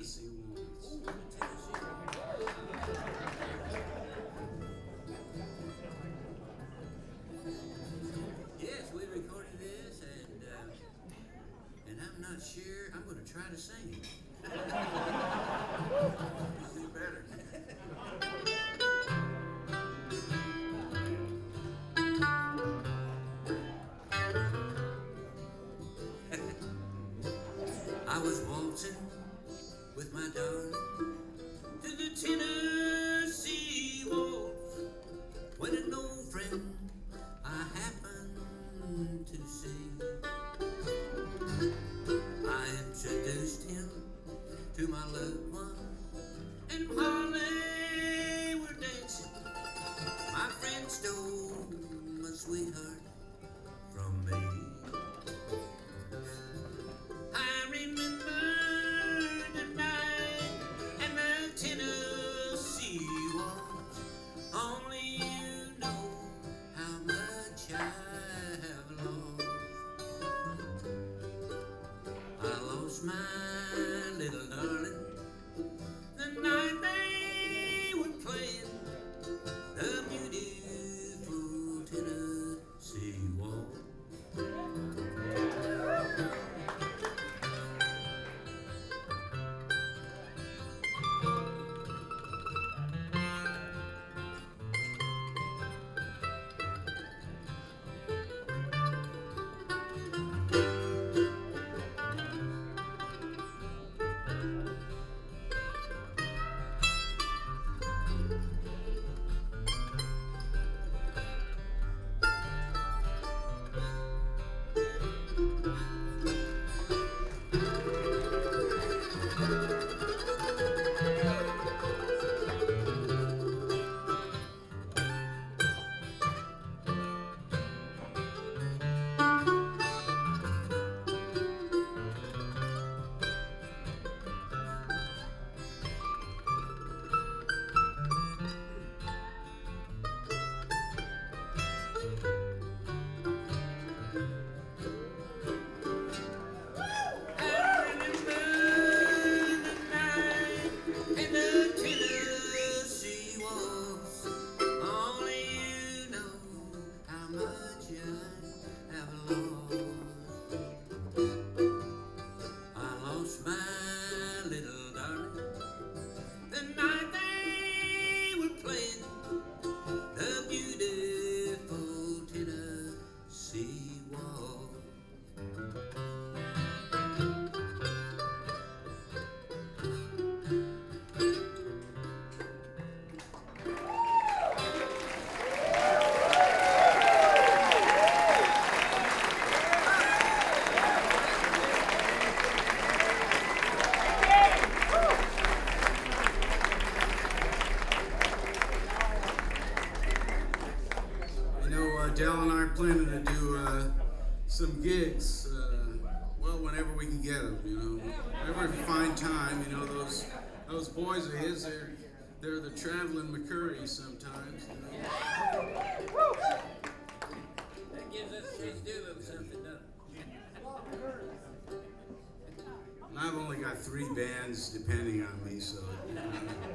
Tennessee Waltz. Yes, we recorded this, and I'm not sure. I'm going to try to sing it. I'll do better. I was waltzing with my darling to the Tennessee Waltz when an old friend I happened to see. I introduced him to my loved one, and while they were dancing, my friend stole my sweetheart from me. I remember the night and the Tennessee Waltz. Only you know how much I have lost. I lost my little darling the night they were playing the beautiful Tennessee Waltz. Dell and I are planning to do some gigs, well, whenever we can get them, you know. Whenever we find time, you know, those boys of his, they're the traveling McCurries sometimes, you know. That gives us a chance to do a little something, doesn't it? And I've only got 3 bands depending on me, so, you know.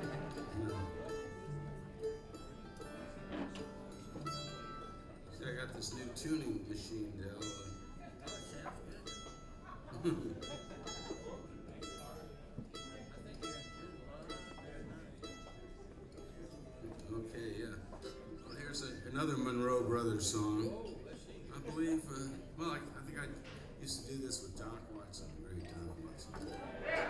See, I got this new tuning machine, Dell. Okay, yeah. Well, here's another Monroe Brothers song. I believe, well, I think I used to do this with Doc Watson, the great Doc Watson.